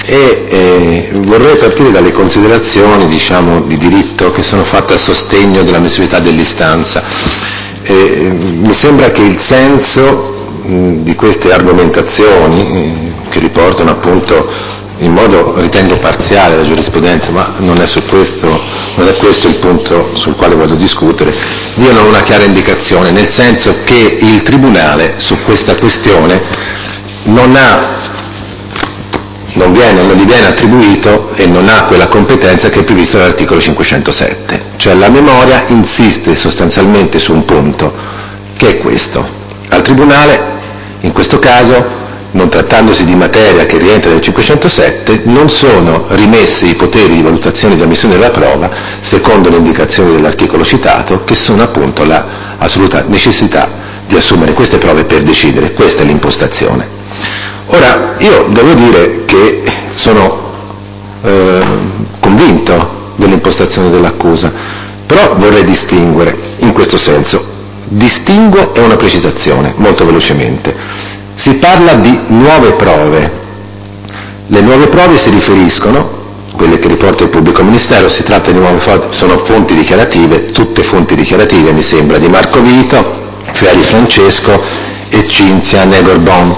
Vorrei partire dalle considerazioni, diciamo, di diritto che sono fatte a sostegno dell'ammissibilità dell'istanza. Mi sembra che il senso di queste argomentazioni, che riportano appunto in modo, ritengo, parziale la giurisprudenza, ma non è questo il punto sul quale voglio discutere, diano una chiara indicazione, nel senso che il Tribunale su questa questione non gli viene attribuito e non ha quella competenza che è prevista dall'articolo 507. Cioè la memoria insiste sostanzialmente su un punto, che è questo. Al Tribunale, in questo caso, non trattandosi di materia che rientra nel 507, non sono rimessi i poteri di valutazione e di ammissione della prova, secondo le indicazioni dell'articolo citato, che sono appunto la assoluta necessità di assumere queste prove per decidere. Questa è l'impostazione. Ora, io devo dire che sono convinto dell'impostazione dell'accusa, però vorrei distinguere in questo senso. Distingo è una precisazione, molto velocemente. Si parla di nuove prove. Le nuove prove si riferiscono, quelle che riporta il pubblico ministero, si tratta di nuove prove, sono fonti dichiarative, tutte fonti dichiarative mi sembra, di Marco Vito, Fieri Francesco e Cinzia Negorbon.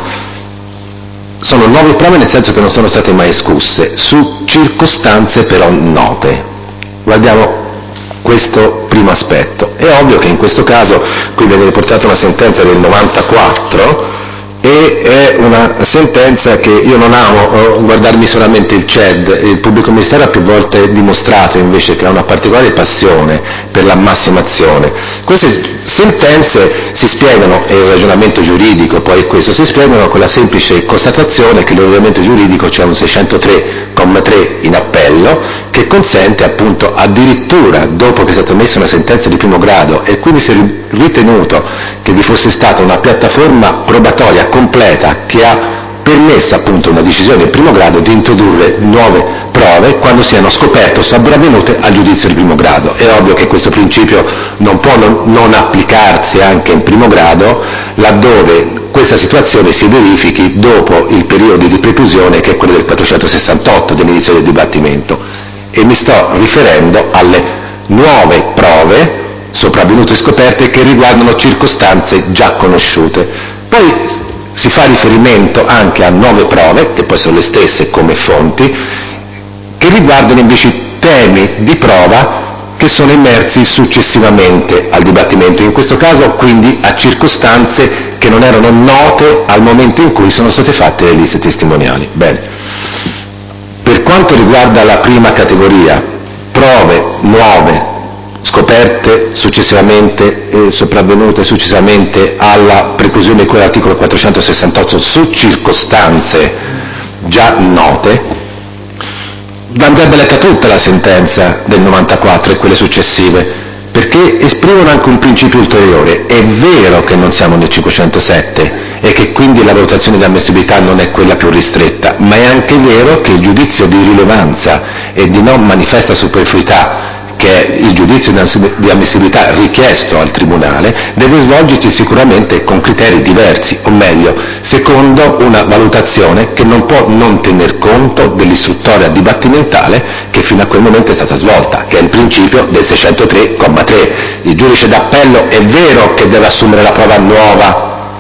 Sono nuove prove nel senso che non sono state mai escusse, su circostanze però note. Guardiamo questo primo aspetto. È ovvio che in questo caso qui viene riportata una sentenza del 94 e è una sentenza che io non amo guardarmi solamente il CED. Il pubblico ministero ha più volte dimostrato invece che ha una particolare passione per la massimazione. Queste sentenze si spiegano, e il ragionamento giuridico poi è questo, si spiegano con la semplice constatazione che l'ordinamento giuridico c'è un 603,3 in appello che consente appunto addirittura dopo che è stata emessa una sentenza di primo grado e quindi si è ritenuto che vi fosse stata una piattaforma probatoria completa che ha permesso appunto una decisione in primo grado di introdurre nuove prove quando siano scoperte o sopravvenute al giudizio di primo grado. È ovvio che questo principio non può non applicarsi anche in primo grado laddove questa situazione si verifichi dopo il periodo di preclusione che è quello del 468 dell'inizio del dibattimento, e mi sto riferendo alle nuove prove sopravvenute e scoperte che riguardano circostanze già conosciute. Poi si fa riferimento anche a nuove prove, che poi sono le stesse come fonti, che riguardano invece temi di prova che sono emersi successivamente al dibattimento, in questo caso quindi a circostanze che non erano note al momento in cui sono state fatte le liste testimoniali. Bene. Per quanto riguarda la prima categoria, prove nuove, scoperte successivamente e sopravvenute successivamente alla preclusione di quell'articolo 468 su circostanze già note, andrebbe letta tutta la sentenza del 94 e quelle successive, perché esprimono anche un principio ulteriore. È vero che non siamo nel 507 e che quindi la valutazione di ammissibilità non è quella più ristretta, ma è anche vero che il giudizio di rilevanza e di non manifesta superfluità, che è il giudizio di ammissibilità richiesto al Tribunale, deve svolgersi sicuramente con criteri diversi, o meglio, secondo una valutazione che non può non tener conto dell'istruttoria dibattimentale che fino a quel momento è stata svolta, che è il principio del 603,3. Il giudice d'appello è vero che deve assumere la prova nuova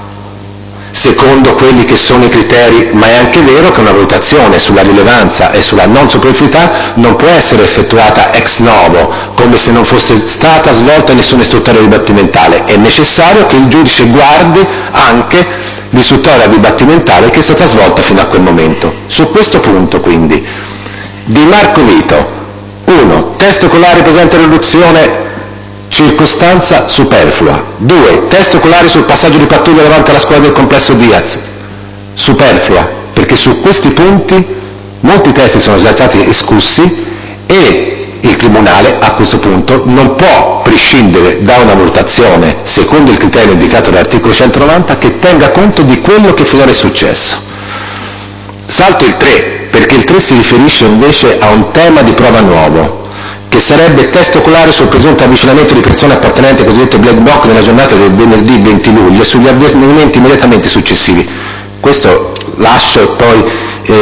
secondo quelli che sono i criteri, ma è anche vero che una valutazione sulla rilevanza e sulla non superfluità non può essere effettuata ex novo, come se non fosse stata svolta nessuna istruttoria dibattimentale. È necessario che il giudice guardi anche l'istruttoria dibattimentale che è stata svolta fino a quel momento. Su questo punto, quindi, di Marco Vito, 1. Testo oculare presente riduzione circostanza superflua. 2. Testo oculare sul passaggio di pattuglia davanti alla scuola del complesso Diaz, superflua, perché su questi punti molti testi sono già stati escussi e il Tribunale a questo punto non può prescindere da una valutazione secondo il criterio indicato dall'articolo 190 che tenga conto di quello che finora è successo. Salto il 3, perché il 3 si riferisce invece a un tema di prova nuovo, che sarebbe testo oculare sul presunto avvicinamento di persone appartenenti al cosiddetto black bloc nella giornata del venerdì 20 luglio e sugli avvenimenti immediatamente successivi. Questo lascio e poi qualcosa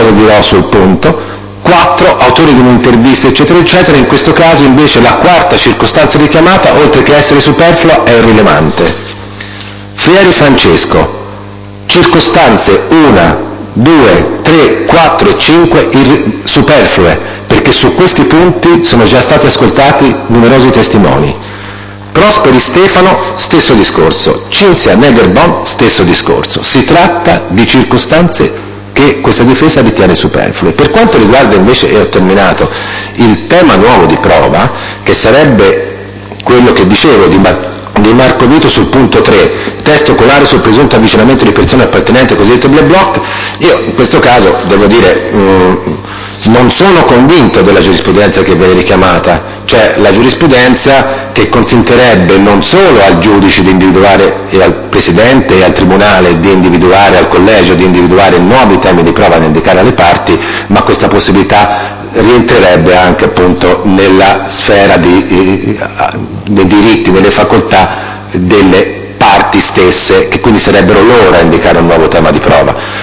cosa dirò sul punto. 4. Autori di un'intervista, eccetera, eccetera. In questo caso invece la quarta circostanza richiamata, oltre che essere superflua, è irrilevante. Frieri Francesco. Circostanze 1, 2, 3, 4 e 5 superflue, perché su questi punti sono già stati ascoltati numerosi testimoni. Prosperi Stefano, stesso discorso. Cinzia Negerbon, stesso discorso. Si tratta di circostanze che questa difesa ritiene superflue. Per quanto riguarda invece, e ho terminato, il tema nuovo di prova, che sarebbe quello che dicevo di Marco Vito sul punto 3, testo oculare sul presunto avvicinamento di persone appartenenti al cosiddetto black bloc, io in questo caso devo dire non sono convinto della giurisprudenza che viene richiamata, cioè la giurisprudenza che consentirebbe non solo al giudice di individuare, e al Presidente e al Tribunale di individuare, al Collegio di individuare nuovi temi di prova da indicare alle parti, ma questa possibilità rientrerebbe anche appunto nella sfera dei diritti, nelle facoltà delle parti stesse, che quindi sarebbero loro a indicare un nuovo tema di prova.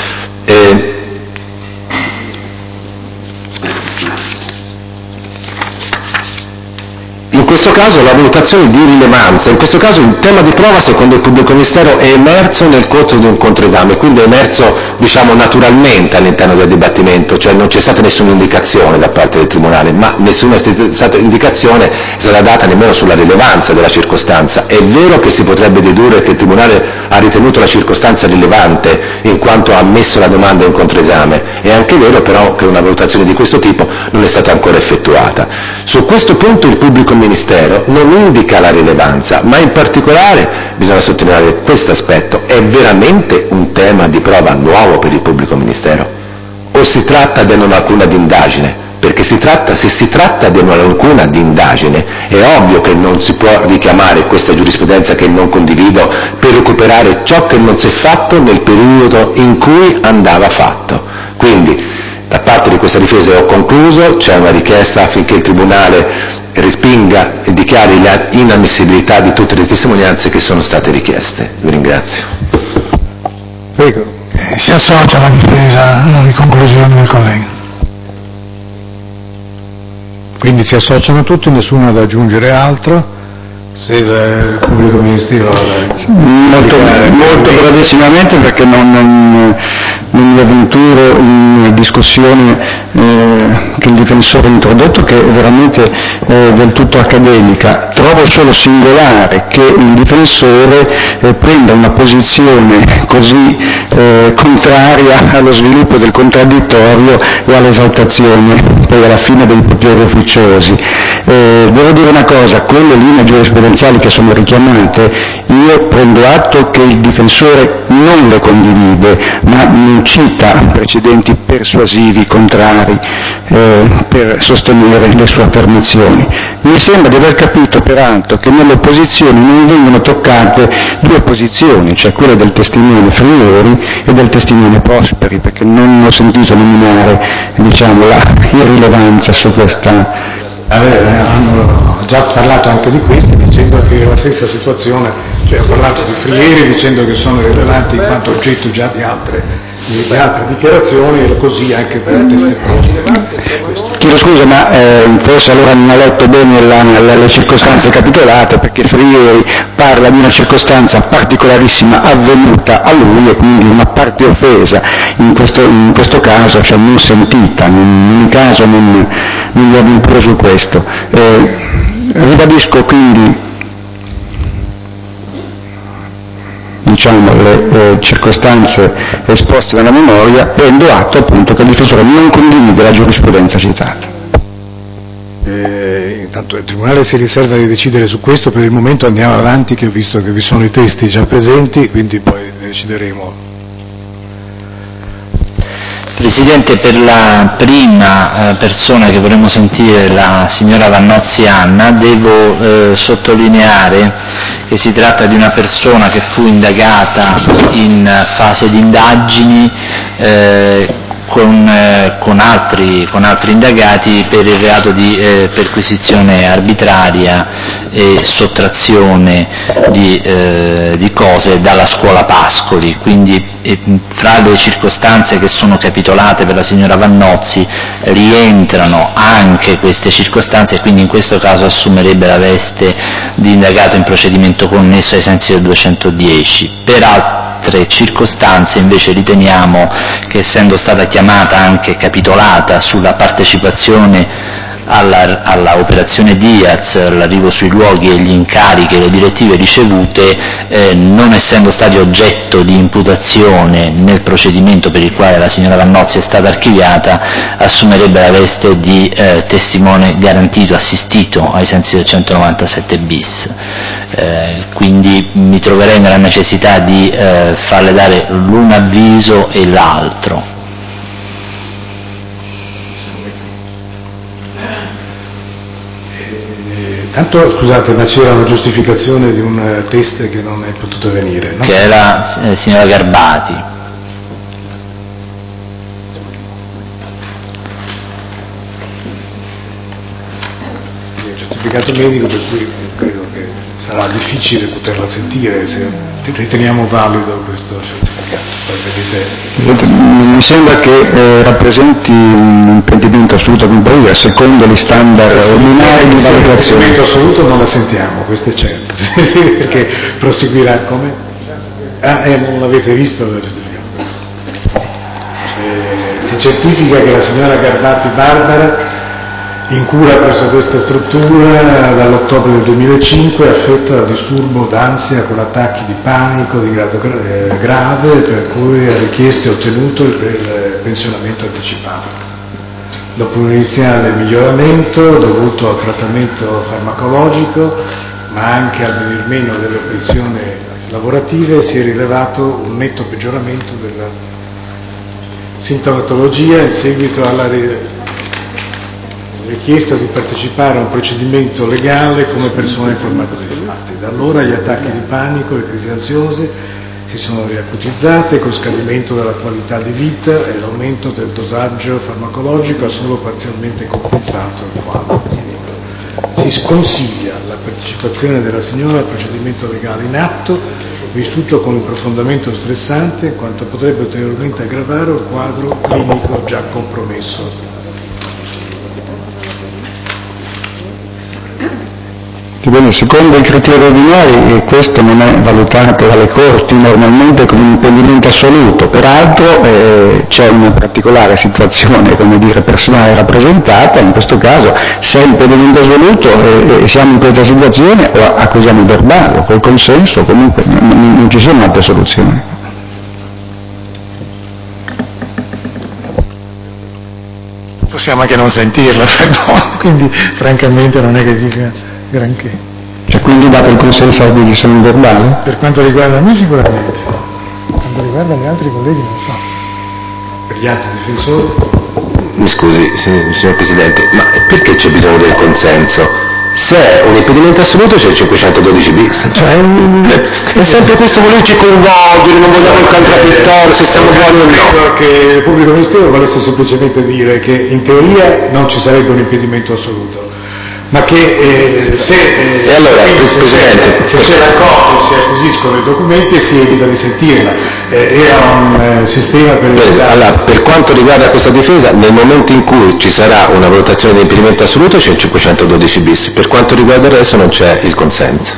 In questo caso la valutazione di rilevanza, in questo caso il tema di prova secondo il pubblico ministero è emerso nel corso di un controesame, quindi è emerso diciamo naturalmente all'interno del dibattimento, cioè non c'è stata nessuna indicazione da parte del Tribunale, ma nessuna stata indicazione è stata data nemmeno sulla rilevanza della circostanza. È vero che si potrebbe dedurre che il Tribunale ha ritenuto la circostanza rilevante in quanto ha ammesso la domanda in controesame, è anche vero però che una valutazione di questo tipo non è stata ancora effettuata. Su questo punto il pubblico ministero non indica la rilevanza, ma in particolare bisogna sottolineare questo aspetto: è veramente un tema di prova nuovo per il pubblico ministero? O si tratta di una lacuna di indagine? Perché se si tratta di una lacuna di indagine è ovvio che non si può richiamare questa giurisprudenza, che non condivido, per recuperare ciò che non si è fatto nel periodo in cui andava fatto. Quindi da parte di questa difesa, ho concluso, c'è una richiesta affinché il Tribunale respinga e dichiari la inammissibilità di tutte le testimonianze che sono state richieste. Vi ringrazio. Prego. Si associa alla difesa alle conclusioni del collega. Quindi si associano tutti, nessuno ha da aggiungere altro. Se il pubblico ministero molto brevissimamente, perché non mi avventuro in discussione che il difensore ha introdotto, che è veramente del tutto accademica. Trovo solo singolare che il difensore prenda una posizione così contraria allo sviluppo del contraddittorio e all'esaltazione poi alla fine dei poteri ufficiosi. Devo dire una cosa: quelle linee giurisprudenziali che sono richiamate, io prendo atto che il difensore non le condivide, ma non cita precedenti persuasivi contrari per sostenere le sue affermazioni. Mi sembra di aver capito peraltro che nelle opposizioni non vengono toccate due posizioni, cioè quella del testimone Frieri e del testimone Prosperi, perché non ho sentito nominare la irrilevanza su questa. Hanno già parlato anche di questi, dicendo che è la stessa situazione, cioè ha parlato di Frieri dicendo che sono rilevanti in quanto oggetto già di altre dichiarazioni, e così anche per la testimone. Chiedo scusa, ma forse allora non ha letto bene le circostanze capitolate, perché Frieri parla di una circostanza particolarissima avvenuta a lui e quindi una parte offesa, in questo caso, cioè non sentita, in caso non mi avventuro su questo. Ribadisco quindi le circostanze esposte nella memoria, prendo atto appunto che il difensore non condivide la giurisprudenza citata. Intanto il Tribunale si riserva di decidere su questo, per il momento andiamo avanti, che ho visto che vi sono i testi già presenti, quindi poi decideremo. Presidente, per la prima persona che vorremmo sentire, la signora Vannozzi Anna, devo sottolineare che si tratta di una persona che fu indagata in fase di indagini con altri indagati per il reato di perquisizione arbitraria e sottrazione di cose dalla scuola Pascoli, quindi fra le circostanze che sono capitolate per la signora Vannozzi rientrano anche queste circostanze, e quindi in questo caso assumerebbe la veste di indagato in procedimento connesso ai sensi del 210. Per altre circostanze invece riteniamo che, essendo stata chiamata anche capitolata sulla partecipazione alla operazione Diaz, l'arrivo sui luoghi e gli incarichi e le direttive ricevute, non essendo stati oggetto di imputazione nel procedimento per il quale la signora Vannozzi è stata archiviata, assumerebbe la veste di testimone garantito, assistito ai sensi del 197 bis. Quindi mi troverei nella necessità di farle dare l'un avviso e l'altro. Tanto, scusate, ma c'era una giustificazione di un test che non è potuto venire, no? Che era signora Garbati. Il certificato medico, per cui credo che sarà difficile poterla sentire se riteniamo valido questo certificato. Poi vedete. Mi sembra che rappresenti un impedimento assoluto come paese secondo gli standard ordinari di valutazione. Impedimento assoluto non la sentiamo, questo è certo, perché proseguirà come? Non l'avete visto? Si certifica che la signora Garbati Barbara, in cura presso questa struttura dall'ottobre del 2005, è affetta da disturbo d'ansia con attacchi di panico di grado grave, per cui ha richiesto e ottenuto il pensionamento anticipato. Dopo un iniziale miglioramento dovuto al trattamento farmacologico, ma anche al venir meno delle operazioni lavorative, si è rilevato un netto peggioramento della sintomatologia in seguito alla richiesta di partecipare a un procedimento legale come persona informata dei fatti. Da allora gli attacchi di panico e le crisi ansiose si sono riacutizzate, con scadimento della qualità di vita, e l'aumento del dosaggio farmacologico ha solo parzialmente compensato il quadro. Si sconsiglia la partecipazione della signora al procedimento legale in atto, vissuto come un profondamente stressante, quanto potrebbe ulteriormente aggravare il quadro clinico già compromesso. Bene, secondo i criteri ordinari questo non è valutato dalle corti normalmente come un impedimento assoluto, peraltro c'è una particolare situazione, personale rappresentata. In questo caso, se è impedimento assoluto e siamo in questa situazione, o accusiamo verbale o col consenso, comunque non ci sono altre soluzioni. Possiamo anche non sentirla, quindi francamente non è che dica granché. Cioè, quindi date il consenso alla decisione verbale? Per quanto riguarda me sicuramente, per quanto riguarda gli altri colleghi non so. Per gli altri difensori? Mi scusi, signor Presidente, ma perché c'è bisogno del consenso? Se è un impedimento assoluto c'è il 512 bis. È sempre questo volerci coinvolgere, non vogliamo il contraddittorio, se siamo buoni o no. Credo che il pubblico ministero volesse semplicemente dire che in teoria non ci sarebbe un impedimento assoluto, ma che se c'è l'accordo, si acquisiscono i documenti e si evita di sentirla. Era un sistema per allora, per quanto riguarda questa difesa, nel momento in cui ci sarà una valutazione di impedimento assoluto c'è il 512 bis, per quanto riguarda il resto non c'è il consenso.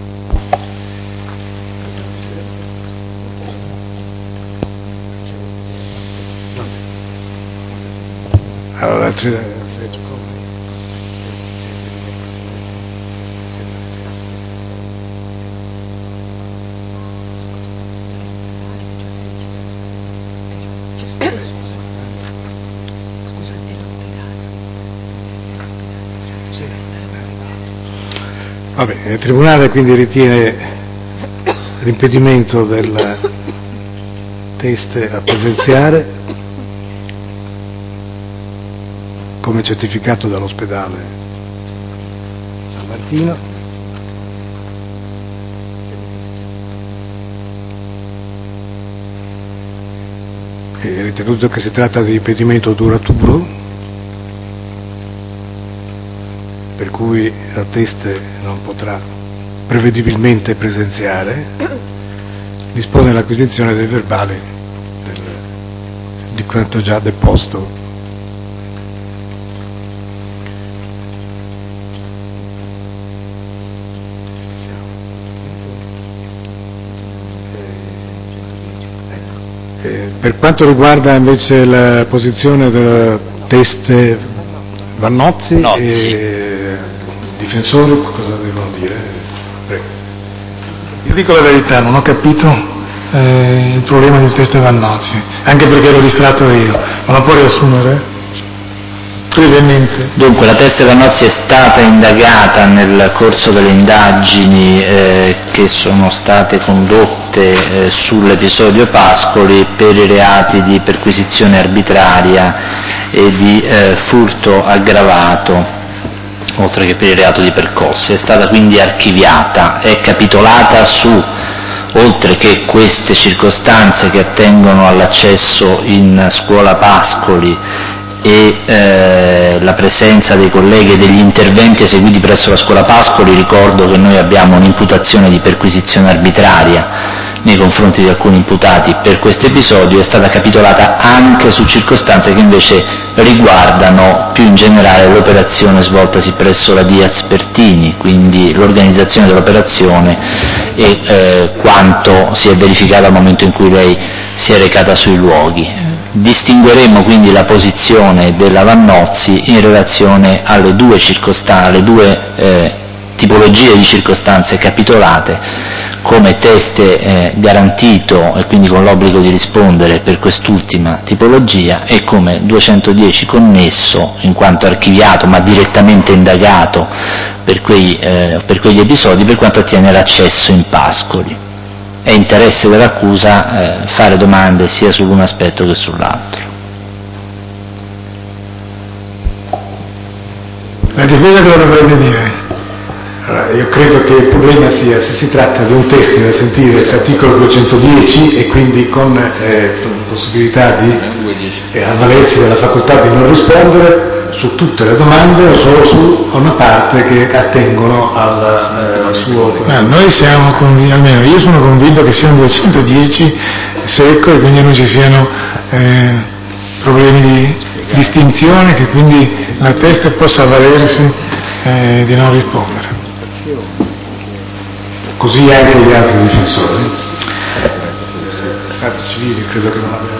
Allora, il Tribunale quindi ritiene l'impedimento del test a presenziare come certificato dall'ospedale San Martino, e ritenuto che si tratta di impedimento duraturo, per cui la Teste non potrà prevedibilmente presenziare, dispone l'acquisizione dei verbali di quanto già deposto. Per quanto riguarda invece la posizione della Teste Vannozzi, difensori cosa devono dire? Prego. Io dico la verità, non ho capito il problema di Teste Vannozzi, anche perché ero distratto io, ma lo può riassumere? Brevemente. Dunque, la Teste Vannozzi è stata indagata nel corso delle indagini che sono state condotte sull'episodio Pascoli per i reati di perquisizione arbitraria e di furto aggravato, oltre che per il reato di percosse. È stata quindi archiviata, è capitolata su, oltre che queste circostanze che attengono all'accesso in scuola Pascoli e la presenza dei colleghi e degli interventi eseguiti presso la scuola Pascoli. Ricordo che noi abbiamo un'imputazione di perquisizione arbitraria nei confronti di alcuni imputati per questo episodio, è stata capitolata anche su circostanze che invece riguardano più in generale l'operazione svoltasi presso la Diaz Pertini, quindi l'organizzazione dell'operazione e quanto si è verificato al momento in cui lei si è recata sui luoghi. Distingueremo quindi la posizione della Vannozzi in relazione alle due tipologie di circostanze capitolate, come Teste garantito e quindi con l'obbligo di rispondere per quest'ultima tipologia, e come 210 connesso in quanto archiviato ma direttamente indagato per quegli episodi per quanto attiene l'accesso in Pascoli. È interesse dell'accusa fare domande sia su un aspetto che sull'altro. La difesa cosa dovrebbe dire? Allora, io credo che il problema sia se si tratta di un test da sentire l'articolo 210 e quindi con possibilità di avvalersi della facoltà di non rispondere su tutte le domande o solo su una parte che attengono al suo... Noi siamo convinti, almeno io sono convinto che sia un 210 secco e quindi non ci siano problemi di distinzione, che quindi la Teste possa avvalersi di non rispondere. Così anche gli altri difensori. Parti civili credo che non abbiano.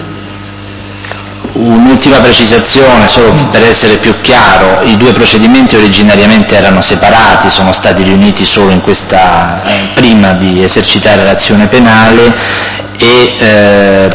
Un'ultima precisazione, solo per essere più chiaro: i due procedimenti originariamente erano separati, sono stati riuniti solo in questa prima di esercitare l'azione penale e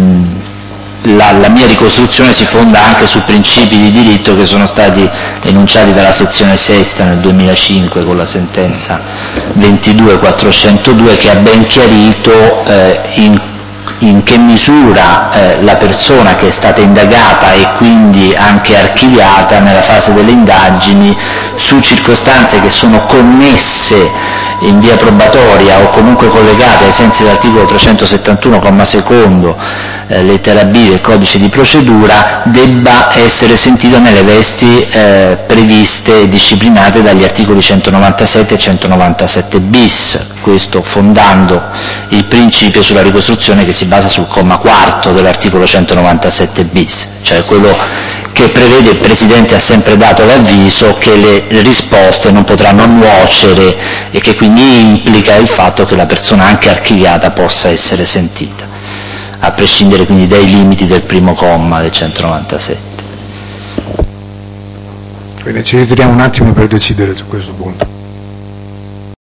la mia ricostruzione si fonda anche su principi di diritto che sono stati enunciati dalla sezione sesta nel 2005 con la sentenza 22.402, che ha ben chiarito in che misura la persona che è stata indagata e quindi anche archiviata nella fase delle indagini su circostanze che sono connesse in via probatoria o comunque collegate ai sensi dell'articolo 371, comma secondo, lettera B del codice di procedura, debba essere sentito nelle vesti previste e disciplinate dagli articoli 197 e 197 bis, questo fondando il principio sulla ricostruzione che si basa sul comma quarto dell'articolo 197 bis, cioè quello che prevede: il Presidente ha sempre dato l'avviso che le risposte non potranno nuocere e che quindi implica il fatto che la persona anche archiviata possa essere sentita, a prescindere quindi dai limiti del primo comma del 197. Quindi ci ritiriamo un attimo per decidere su questo punto.